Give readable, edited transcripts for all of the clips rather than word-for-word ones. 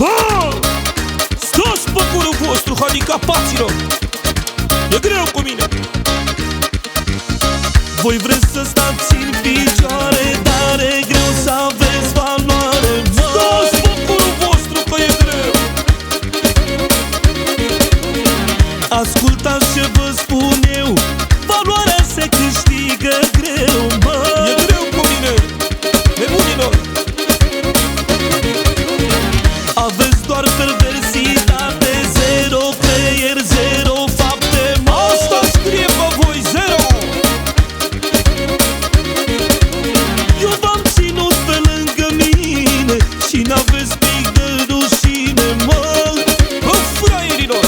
Bă! Stați pe curul vostru, handicapaților! E greu cu mine! Voi vreți să stați în picioare, dar e greu să aveți valoare. Stați pe curul vostru că e greu! Ascultați ce vă spun eu, valoarea se câștigă greu, mă. E greu cu mine, nebunilor. Aveți doar perversitate, zero creier, zero fapte, mă. Asta scrie pe voi, zero. Eu v-am ținut pe lângă mine și n-aveți pic de rușine, mă. Bă, fraierilor!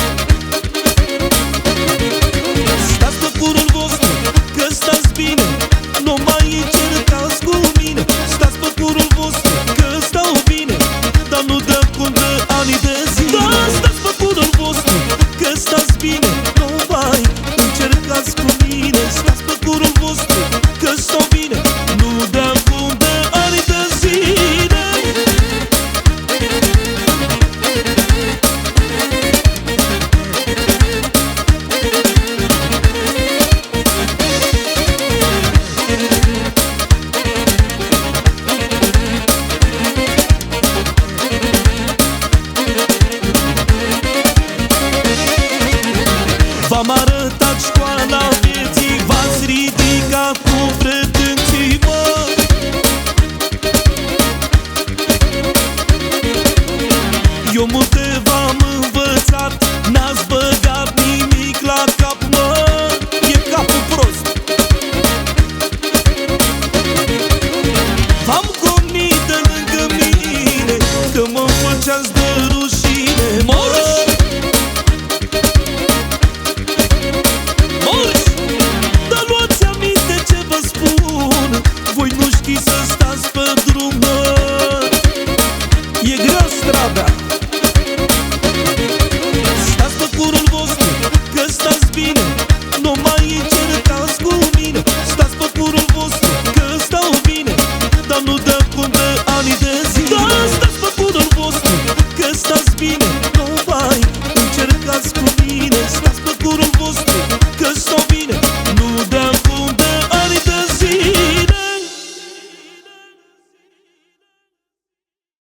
Stați pe curul vostru, că stați bine, nu mai încercați cu mine. Stați pe curul vostru, că stau bine, dar nu dă cum de ani de zile. Da, stați pe curul vostru, că stați bine, nu mai încercați cu mine. Stați pe curul vostru, că stau bine, nu dă cum de ani de zile. V-am arătat școala vieții, v-ați ridicat cu pretenții, mă. Eu multe